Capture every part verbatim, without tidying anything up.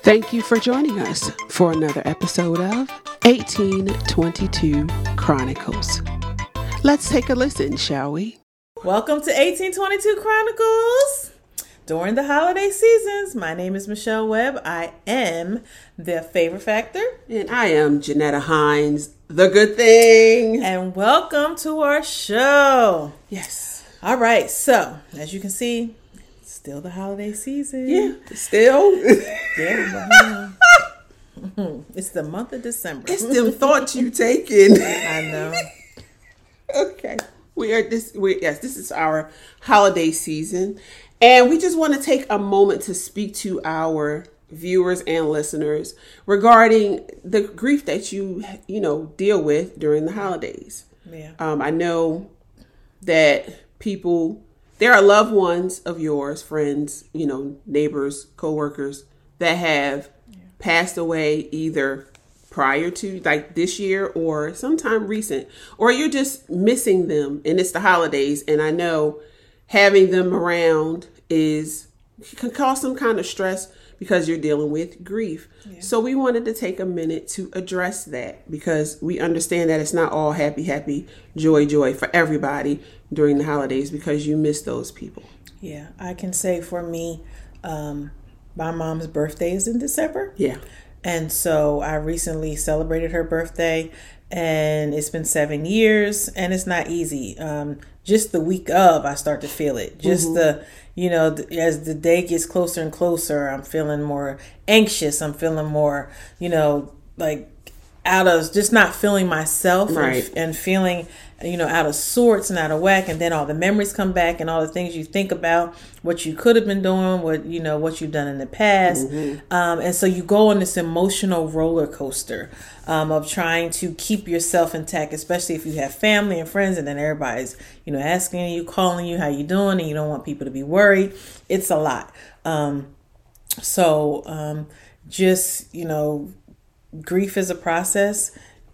Thank you for joining us for another episode of eighteen twenty-two Chronicles. Let's take a listen, shall we? Welcome to eighteen twenty-two Chronicles. During the holiday seasons, my name is Michelle Webb. I am the Favor Factor. And I am Janetta Hines, the good thing. And welcome to our show. Yes. All right. So, as you can see, it's still the holiday season. Yeah. Still. Yeah. It's the month of December. It's them thoughts you taking. I know. Okay. We are this we yes, this is our holiday season. And we just want to take a moment to speak to our viewers and listeners regarding the grief that you, you know, deal with during the holidays. Yeah. Um, I know that people, there are loved ones of yours, friends, you know, neighbors, coworkers that have yeah. passed away either prior to like this year or sometime recent, or you're just missing them and it's the holidays. And I know having them around is can cause some kind of stress because you're dealing with grief. Yeah. So we wanted to take a minute to address that because we understand that it's not all happy, happy, joy, joy for everybody during the holidays because you miss those people. Yeah, I can say for me, um, my mom's birthday is in December. Yeah. And so I recently celebrated her birthday and it's been seven years and it's not easy. Um, just the week of, I start to feel it. Just mm-hmm. the, you know, as the day gets closer and closer, I'm feeling more anxious. I'm feeling more, you know, like out of just not feeling myself right. and, and feeling, you know, out of sorts and out of whack. And then all the memories come back and all the things you think about, what you could have been doing, what, you know, what you've done in the past. Mm-hmm. Um, and so you go on this emotional roller coaster um, of trying to keep yourself intact, especially if you have family and friends and then everybody's, you know, asking you, calling you, how you doing? And you don't want people to be worried. It's a lot. Um, so um, just, you know, grief is a process.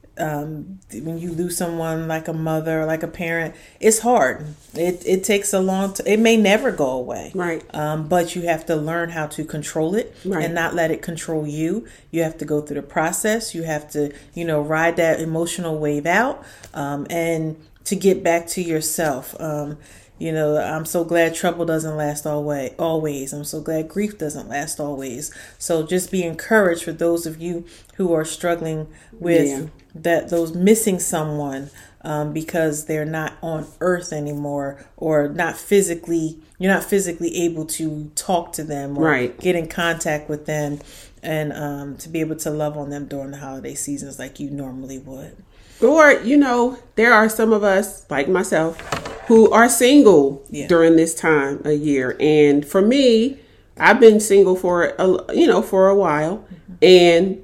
Um, when you lose someone like a mother, like a parent, it's hard. It it takes a long time. It may never go away. Right. Um, but you have to learn how to control it right. and not let it control you. You have to go through the process. You have to, you know, ride that emotional wave out um, and to get back to yourself. Um, You know, I'm so glad trouble doesn't last always. Always, I'm so glad grief doesn't last always. So just be encouraged for those of you who are struggling with yeah. that, those missing someone um, because they're not on earth anymore, or not physically. You're not physically able to talk to them or right. get in contact with them, and um, to be able to love on them during the holiday seasons like you normally would. Or, you know, there are some of us, like myself, who are single yeah. during this time of year. And for me, I've been single for, a, you know, for a while. Mm-hmm. And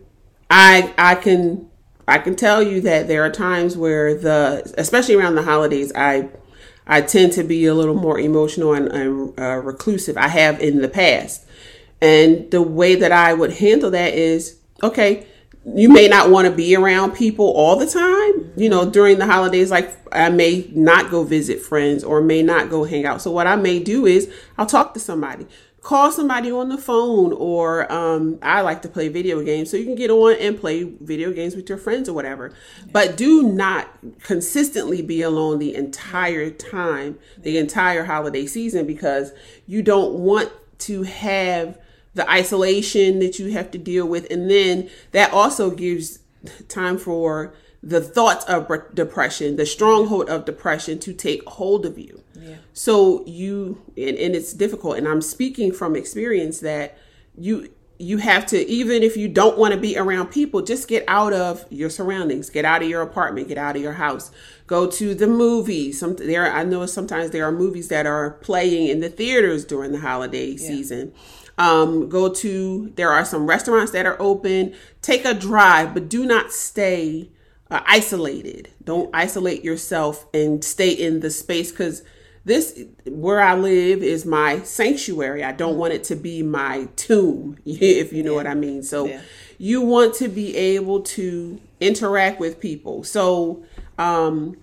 I I can I can tell you that there are times where the, especially around the holidays, I I tend to be a little more emotional and, and uh, reclusive. I have in the past. And the way that I would handle that is, okay, you may not want to be around people all the time, you know, during the holidays. Like I may not go visit friends or may not go hang out. So what I may do is I'll talk to somebody, call somebody on the phone, or um, I like to play video games. So you can get on and play video games with your friends or whatever. But do not consistently be alone the entire time, the entire holiday season, because you don't want to have the isolation that you have to deal with. And then that also gives time for the thoughts of depression, the stronghold of depression to take hold of you. Yeah. So you, and, and it's difficult. And I'm speaking from experience that you, you have to, even if you don't want to be around people, just get out of your surroundings, get out of your apartment, get out of your house, go to the movies. Some there, I know sometimes there are movies that are playing in the theaters during the holiday yeah. season. Um, go to, there are some restaurants that are open. Take a drive, but do not stay uh, isolated. Don't isolate yourself and stay in the space, because this, where I live, is my sanctuary. I don't want it to be my tomb, if you know yeah. what I mean. So yeah. you want to be able to interact with people. So, um,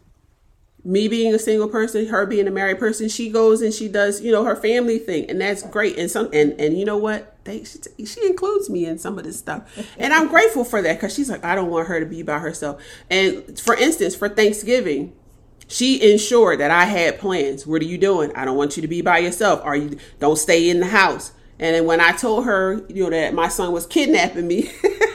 me being a single person, her being a married person, she goes and she does, you know, her family thing. And that's great. And some, and, and you know what? they she, she includes me in some of this stuff, and I'm grateful for that because she's like, I don't want her to be by herself. And for instance, for Thanksgiving, she ensured that I had plans. What are you doing? I don't want you to be by yourself. Are you? Don't stay in the house. And then when I told her, you know, that my son was kidnapping me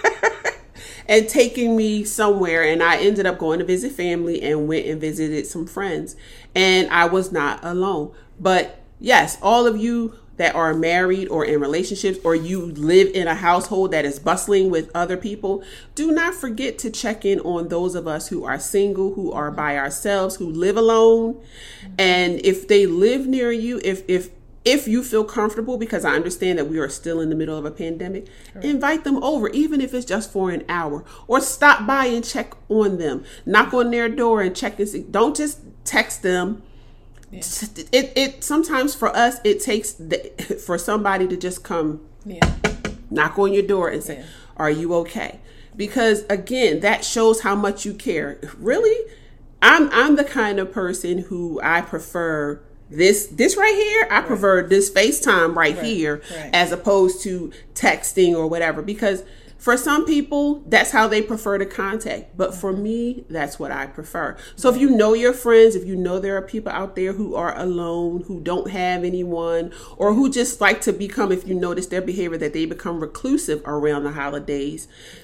and taking me somewhere, and I ended up going to visit family and went and visited some friends, and I was not alone. But yes, all of you that are married or in relationships, or you live in a household that is bustling with other people, do not forget to check in on those of us who are single, who are by ourselves, who live alone. And if they live near you, if if if you feel comfortable, because I understand that we are still in the middle of a pandemic, right, invite them over, even if it's just for an hour, or stop by and check on them. Knock on their door and check and see. Don't just text them. Yeah. It it sometimes for us it takes the, for somebody to just come, yeah, knock on your door and say, yeah, are you okay? Because again, that shows how much you care. Really, I'm I'm the kind of person who I prefer this this right here. I right. prefer this FaceTime right, right. here right. as opposed to texting or whatever, because for some people, that's how they prefer to contact. But for me, that's what I prefer. So if you know your friends, if you know there are people out there who are alone, who don't have anyone, or who just like to become, if you notice their behavior, that they become reclusive around the holidays,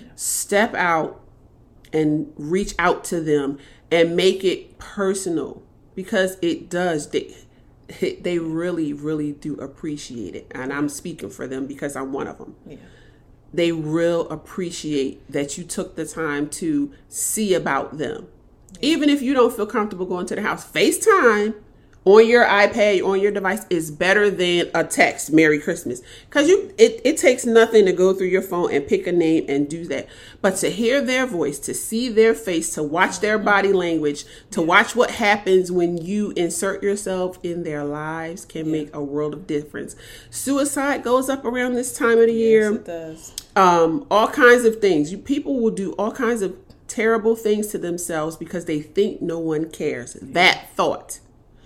step out and reach out to them and make it personal, because it does. They, they really, really do appreciate it. And I'm speaking for them because I'm one of them. Yeah. They will appreciate that you took the time to see about them. Even if you don't feel comfortable going to the house, FaceTime on your iPad, on your device is better than a text, Merry Christmas. Because you, it, it takes nothing to go through your phone and pick a name and do that. But to hear their voice, to see their face, to watch their body language, to watch what happens when you insert yourself in their lives can make a world of difference. Suicide goes up around this time of the year. Yes, it does. Um, all kinds of things. You, people will do all kinds of terrible things to themselves because they think no one cares. That thought.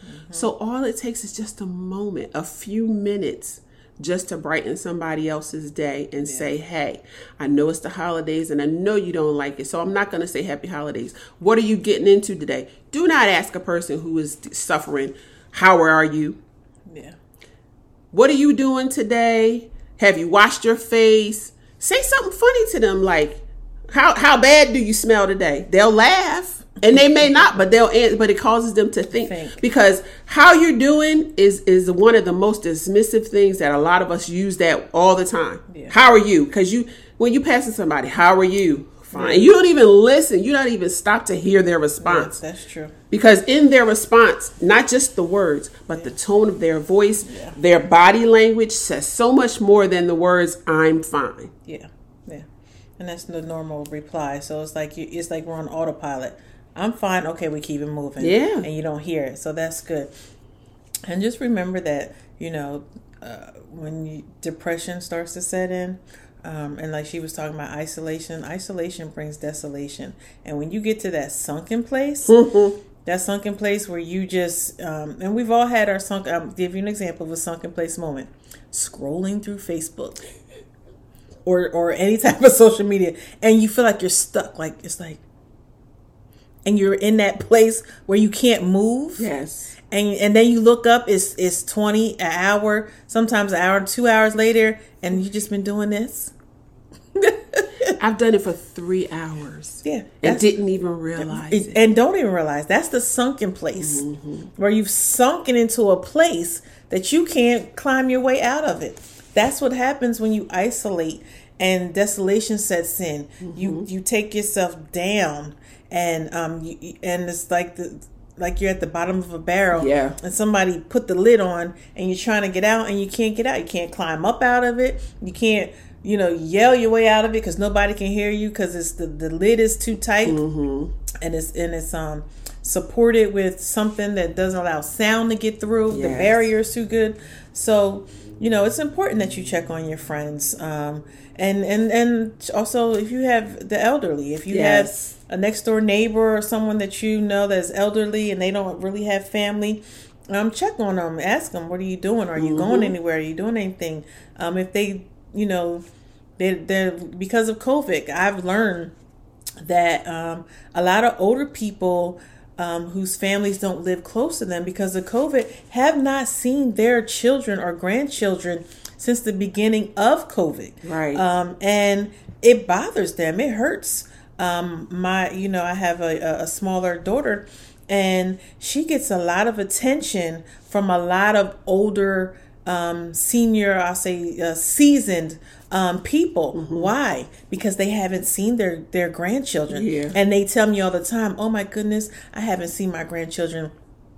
So all it takes is just a moment, a few minutes, just to brighten somebody else's day and yeah. say, hey, I know it's the holidays and I know you don't like it, so I'm not going to say happy holidays. What are you getting into today? Do not ask a person who is suffering, how are you? Yeah. What are you doing today? Have you washed your face? Say something funny to them, like, how how bad do you smell today? They'll laugh. And they may not, but they'll answer, but it causes them to think, think. Because how you're doing is is one of the most dismissive things that a lot of us use that all the time. Yeah. How are you? Because you, when you passing somebody, how are you? Fine. Yeah. You don't even listen. You don't even stop to hear their response. Yeah, that's true. Because in their response, not just the words, but yeah. the tone of their voice, yeah. their body language says so much more than the words, I'm fine. Yeah, yeah. And that's the normal reply. So it's like you, it's like we're on autopilot. I'm fine. Okay, we keep it moving. Yeah. And you don't hear it. So that's good. And just remember that, you know, uh, when you, depression starts to set in, um, and like she was talking about isolation, isolation brings desolation. And when you get to that sunken place, mm-hmm. that sunken place where you just, um, and we've all had our sunk, I'll give you an example of a sunken place moment. Scrolling through Facebook or, or any type of social media, and you feel like you're stuck. Like, it's like, and you're in that place where you can't move. Yes. And and then you look up, it's it's twenty an hour, sometimes an hour, two hours later, and you just been doing this. I've done it for three hours. Yeah. And didn't even realize it. And don't even realize. That's the sunken place. Mm-hmm. Where you've sunken into a place that you can't climb your way out of it. That's what happens when you isolate and desolation sets in. Mm-hmm. You you take yourself down. And um, you, and it's like the like you're at the bottom of a barrel, yeah. And somebody put the lid on, and you're trying to get out, and you can't get out. You can't climb up out of it. You can't, you know, yell your way out of it because nobody can hear you because it's the, the lid is too tight, mm-hmm. and it's and it's um supported with something that doesn't allow sound to get through. Yes. The barrier is too good, so you know it's important that you check on your friends. Um, And, and and also if you have the elderly, if you yes. have a next door neighbor or someone that you know that's elderly and they don't really have family, um, check on them. Ask them, what are you doing? Are you mm-hmm. going anywhere? Are you doing anything? Um, if they, you know, they they because of COVID, I've learned that um, a lot of older people um, whose families don't live close to them because of COVID have not seen their children or grandchildren since the beginning of COVID. Right. Um, and it bothers them. It hurts. Um, my, you know, I have a, a smaller daughter, and she gets a lot of attention from a lot of older, um, senior, I'll say, uh, seasoned um, people. Mm-hmm. Why? Because they haven't seen their, their grandchildren. Yeah. And they tell me all the time, oh my goodness, I haven't seen my grandchildren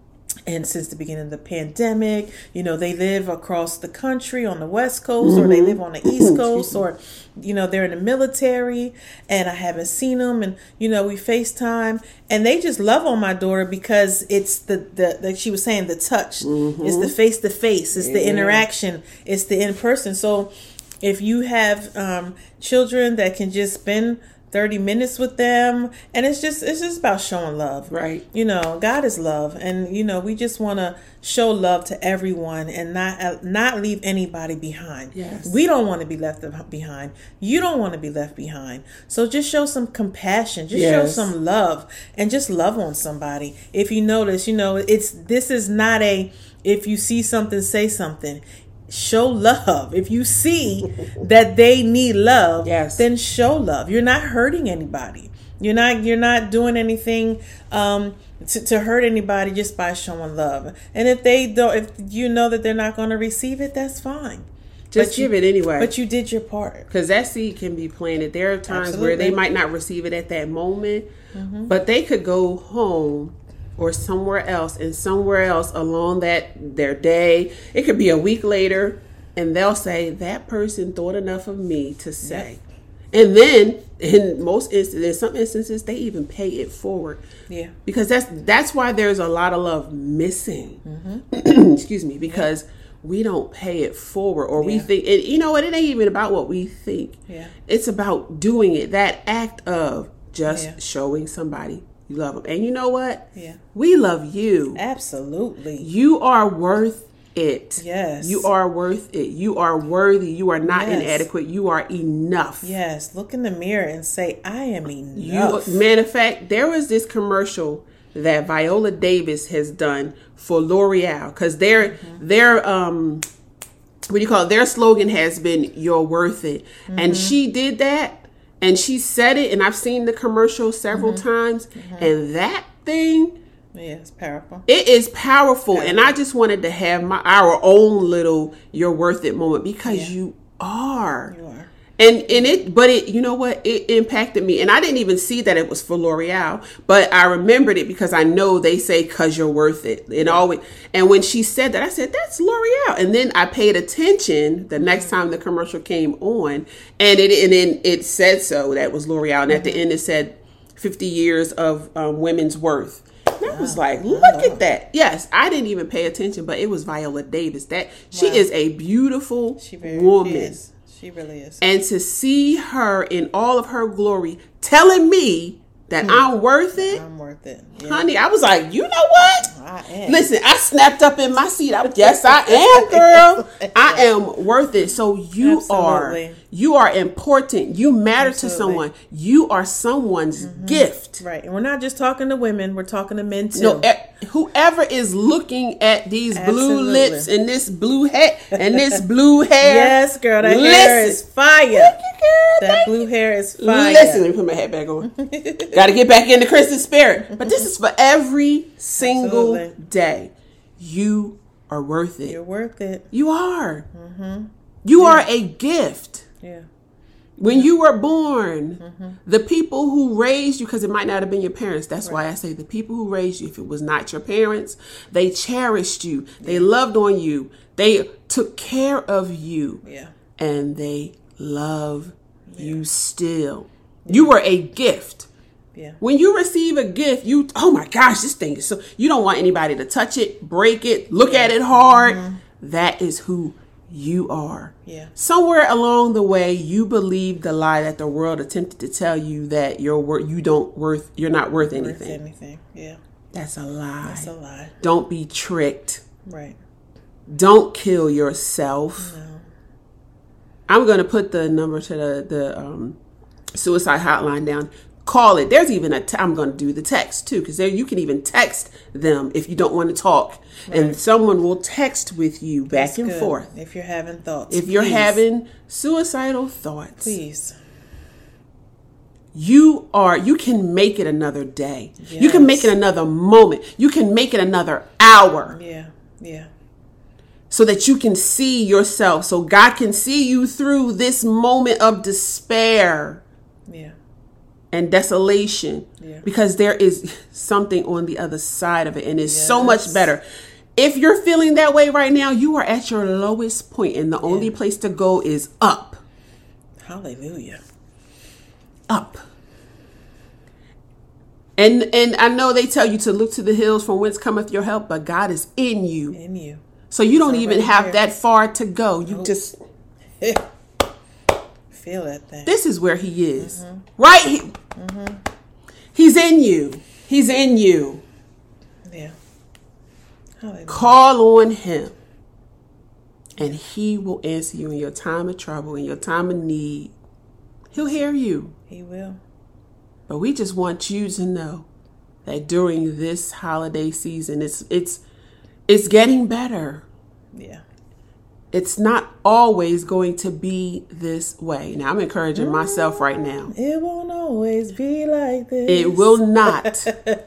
and since the beginning of the pandemic. You know, they live across the country on the West Coast, mm-hmm. or they live on the East Coast, or, you know, they're in the military, and I haven't seen them. And, you know, we FaceTime, and they just love on my daughter because it's the, the like she was saying, the touch. Mm-hmm. It's the face-to-face. It's yeah. the interaction. It's the in-person. So if you have um, children that can just spend thirty minutes with them, and it's just it's just about showing love. Right. You know, God is love, and you know, we just want to show love to everyone and not uh, not leave anybody behind. Yes. We don't want to be left behind. You don't want to be left behind. So just show some compassion, just yes. show some love, and just love on somebody. If you notice, you know, it's this is not a if you see something, say something. Show love. If you see that they need love, yes. then show love. You're not hurting anybody. You're not you're not doing anything um, to, to hurt anybody just by showing love. And if they don't, if you know that they're not going to receive it, that's fine. Just but give you, it anyway. But you did your part. Because that seed can be planted. There are times Absolutely. Where they might not receive it at that moment, mm-hmm. but they could go home or somewhere else, and somewhere else along that their day, it could be a week later, and they'll say, that person thought enough of me to say. Yep. And then in most instances, in some instances, they even pay it forward. Yeah. Because that's that's why there's a lot of love missing. Mm-hmm. Excuse me, because yeah. we don't pay it forward, or yeah. we think, and you know what, it ain't even about what we think. Yeah. It's about doing it, that act of just yeah. showing somebody you love them. And you know what? Yeah. We love you. Absolutely. You are worth it. Yes. You are worth it. You are worthy. You are not yes. inadequate. You are enough. Yes. Look in the mirror and say, I am enough. You, matter of fact, there was this commercial that Viola Davis has done for L'Oreal, because their mm-hmm. their um what do you call it? Their slogan has been "You're worth it," mm-hmm. and she did that. And she said it, and I've seen the commercial several mm-hmm. times, mm-hmm. and that thing, yeah, it's powerful. It is powerful, powerful. And I just wanted to have my our own little "you're worth it" moment, because yeah. you are. You are. And and it, but it, you know what? It impacted me, and I didn't even see that it was for L'Oreal, but I remembered it because I know they say "cause you're worth it." And always, and when she said that, I said, "That's L'Oreal." And then I paid attention the next time the commercial came on, and it and then it said so that was L'Oreal, and at the end it said fifty years of um, women's worth. And I was like, look at that. Yes, I didn't even pay attention, but it was Viola Davis. That she wow. is a beautiful she very, woman. She is. She really is. And to see her in all of her glory telling me that hmm. I'm worth it. I'm worth it. Yeah. Honey, I was like, you know what? I am. Listen, I snapped up in my seat. I, yes, I am, girl. I am worth it. So you Absolutely. are. You are important. You matter Absolutely. to someone. You are someone's mm-hmm. gift. Right. And we're not just talking to women. We're talking to men too. No, e- whoever is looking at these Absolutely. blue lips and this blue hair and this blue hair. Yes, girl. That listen. hair is fire. Thank you, girl. That Thank blue you. hair is fire. Listen, let me put my hat back on. Got to get back in the Christmas spirit. But this is for every single Absolutely. day. You are worth it. You're worth it. You are. Mm-hmm. You yeah. are a gift. Yeah. When yeah. you were born, mm-hmm. the people who raised you, because it might not have been your parents. That's right. why I say the people who raised you, if it was not your parents, they cherished you. They yeah. loved on you. They took care of you. Yeah. And they love yeah. you still. Yeah. You were a gift. Yeah. When you receive a gift, you, oh my gosh, this thing is so, you don't want anybody to touch it, break it, look yeah. at it hard. Mm-hmm. That is who you are. Yeah. Somewhere along the way, you believed the lie that the world attempted to tell you, that you're worth, you don't worth, you're not worth anything. Worth anything. Yeah. That's a lie. That's a lie. Don't be tricked. Right. Don't kill yourself. No. I'm going to put the number to the, the um, suicide hotline down. Call it. There's even a, t- I'm going to do the text too, because there you can even text them if you don't want to talk. Right. And someone will text with you back That's and good. forth. If you're having thoughts. If you're please. having suicidal thoughts. Please. You are, you can make it another day. Yes. You can make it another moment. You can make it another hour. Yeah. Yeah. So that you can see yourself. So God can see you through this moment of despair. Yeah. And desolation. Yeah. Because there is something on the other side of it. And it's yes. so much better. If you're feeling that way right now, you are at your lowest point, and the yeah. only place to go is up. Hallelujah. Up. And and I know they tell you to look to the hills from whence cometh your help, but God is in you. In you. So you don't even have here. that far to go. You nope. just feel that thing. This is where he is. Mm-hmm. Right here. Mm-hmm. He's in you. He's in you. Yeah. Hallelujah. Call on him. And he will answer you in your time of trouble, in your time of need. He'll hear you. He will. But we just want you to know that during this holiday season, it's it's it's getting better. Yeah. It's not always going to be this way. Now, I'm encouraging myself right now. It won't always be like this. It will not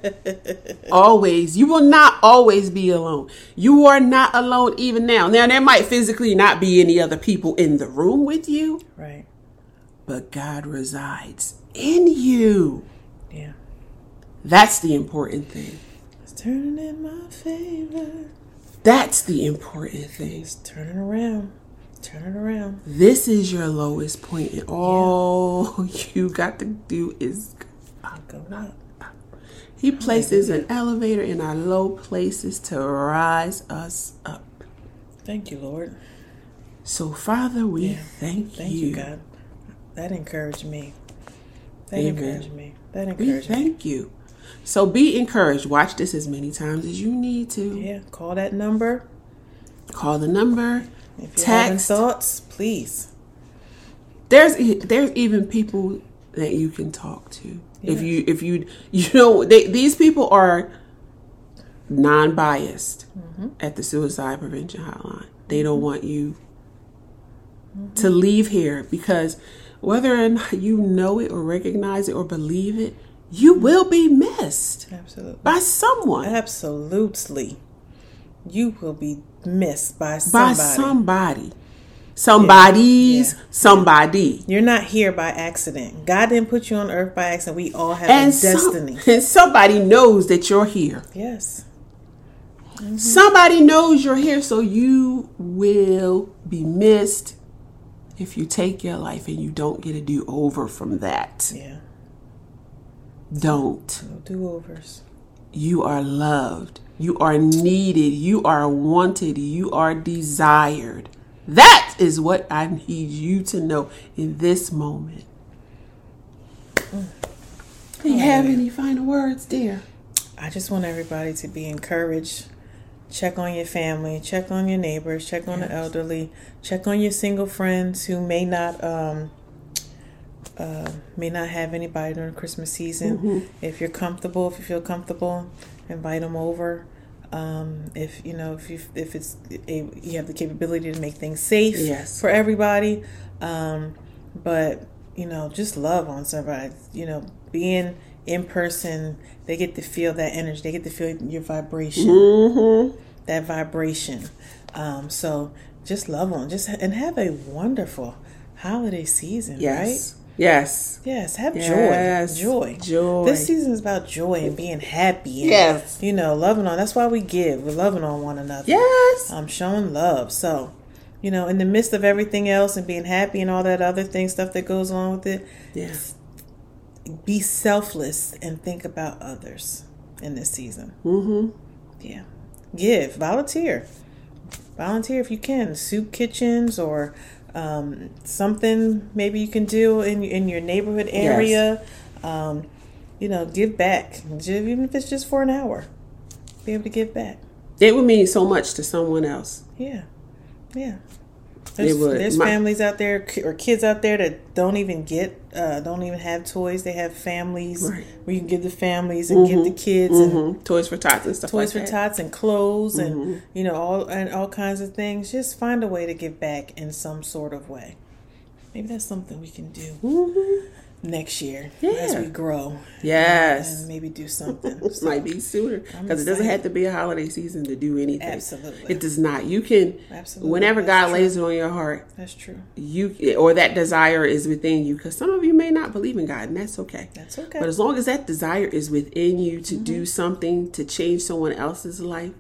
always. You will not always be alone. You are not alone even now. Now, there might physically not be any other people in the room with you. Right. But God resides in you. Yeah. That's the important thing. It's turning in my favor. That's the important thing. It's turning around. Turning around. This is your lowest point, and all yeah. you got to do is go up. He places an elevator in our low places to rise us up. Thank you, Lord. So, Father, we yeah. thank, thank you. you, God. That encouraged me. That Amen. encouraged me. That encouraged we me. Thank you. So be encouraged. Watch this as many times as you need to. Yeah. Call that number. Call the number. If you're text. having thoughts, please. There's there's even people that you can talk to. Yeah. If you if you you know they, these people are non-biased mm-hmm. at the suicide prevention hotline. They mm-hmm. don't want you mm-hmm. to leave here, because whether or not you know it or recognize it or believe it, you will be missed. Absolutely. By someone. Absolutely. You will be missed by somebody. By somebody. Somebody's yeah. Yeah. somebody. You're not here by accident. God didn't put you on earth by accident. We all have and a destiny. Some, and somebody knows that you're here. Yes. Mm-hmm. Somebody knows you're here, so you will be missed if you take your life and you don't get a do-over from that. Yeah. Don't. No do-overs. You are loved. You are needed. You are wanted. You are desired. That is what I need you to know in this moment. Mm. Do you have any final words, dear? I just want everybody to be encouraged. Check on your family. Check on your neighbors. Check on yes. the elderly. Check on your single friends who may not um, uh, may not have anybody during Christmas season. Mm-hmm. If you're comfortable, if you feel comfortable, invite them over. Um, if you know if you if it's a, you have the capability to make things safe yes. for everybody, um, but you know just love on somebody. You know, being in person, they get to feel that energy. They get to feel your vibration, mm-hmm. that vibration. Um, so just love on, just and have a wonderful holiday season, yes. right? Yes. Yes. Have yes. joy. Joy. Joy. This season is about joy and being happy. And, yes. you know, loving on. That's why we give. We're loving on one another. Yes. Um, showing love. So, you know, in the midst of everything else and being happy and all that other thing, stuff that goes along with it. Yes. Be selfless and think about others in this season. Mm-hmm. Yeah. Give. Volunteer. Volunteer if you can. Soup kitchens or um, something maybe you can do in in your neighborhood area. Yes. Um, you know, give back. Even if it's just for an hour. Be able to give back. It would mean so much to someone else. Yeah. Yeah. There's, it would. there's My, families out there or kids out there that don't even get, uh, don't even have toys. They have families right. where you can give the families and mm-hmm. give the kids mm-hmm. and toys for tots and stuff. Toys like for that. tots and clothes mm-hmm. and you know all and all kinds of things. Just find a way to give back in some sort of way. Maybe that's something we can do mm-hmm. next year yeah. as we grow. Yes. And, and maybe do something. So, might be sooner. Because it doesn't have to be a holiday season to do anything. Absolutely. It does not. You can, Absolutely. whenever that's God true. lays it on your heart. That's true. You or that desire is within you. Because some of you may not believe in God, and that's okay. That's okay. But as long as that desire is within you to mm-hmm. do something to change someone else's life,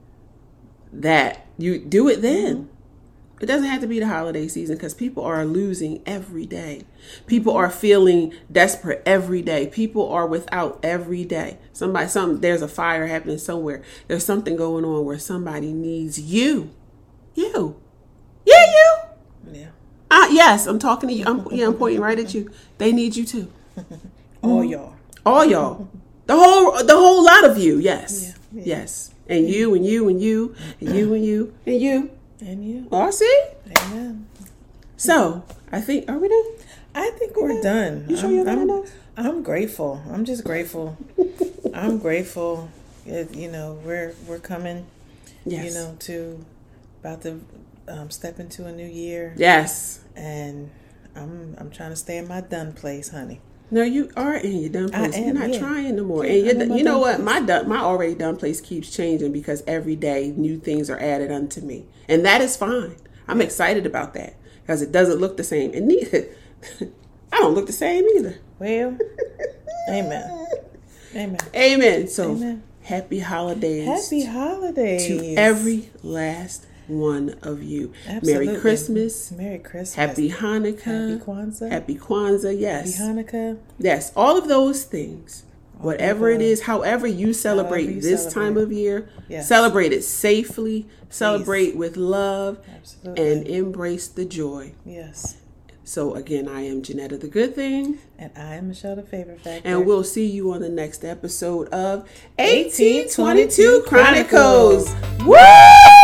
that you do it then. Mm-hmm. It doesn't have to be the holiday season because people are losing every day. People are feeling desperate every day. People are without every day. Somebody, some there's a fire happening somewhere. There's something going on where somebody needs you. You. Yeah, you. Yeah. Uh, yes, I'm talking to you. I'm, yeah, I'm pointing right at you. They need you too. All y'all. All y'all. The whole the whole lot of you. Yes. Yeah, yeah. Yes. And you and you and you and you and you and you. And you. Oh, I see. Amen. So, I think, are we done? I think we're yeah. done. You sure I'm, you're done? I'm, I'm grateful. I'm just grateful. I'm grateful. It, you know, we're we're coming, yes. you know, to about to um, step into a new year. Yes. And I'm I'm trying to stay in my done place, honey. No, you are in your done place. Am, you're not yeah. trying no more. Yeah, and you're, you know what? Place. My done, my already done place keeps changing because every day new things are added unto me. And that is fine. I'm excited about that because it doesn't look the same. And neither, I don't look the same either. Well, amen. Amen. Amen. So, amen. Happy holidays. Happy holidays. To every last one of you. Absolutely. Merry Christmas. Merry Christmas. Happy Hanukkah. Happy Kwanzaa. Happy Kwanzaa, yes. Happy Hanukkah. Yes, all of those things. All Whatever it is, however you celebrate however you this celebrate. time of year, yes. celebrate it safely, celebrate Peace. With love, Absolutely. And embrace the joy. Yes. So again, I am Janetta the Good Thing. And I am Michelle the Favor Factor. And we'll see you on the next episode of eighteen twenty-two Chronicles. Chronicles. Woo!